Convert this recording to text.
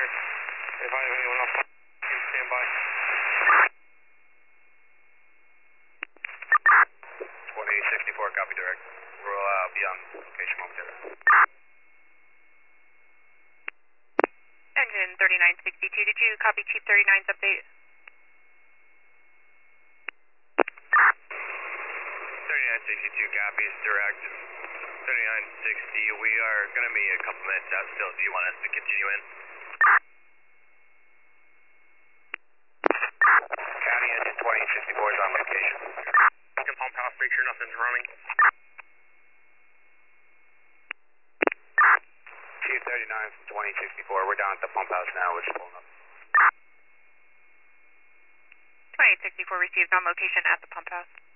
If I have anyone else, please stand by. 2064, copy direct. We'll be on location momentarily. Engine 3962, did you copy Chief 39's update? 3962 copies direct. 3960, we are going to be a couple minutes out still. Do you want us to continue in? County engine 2064 is on location. Engine pump house, make sure nothing's running. Chief 39 from 2064, we're down at the pump house now, we're just pulling up. 2864 received on location at the pump house.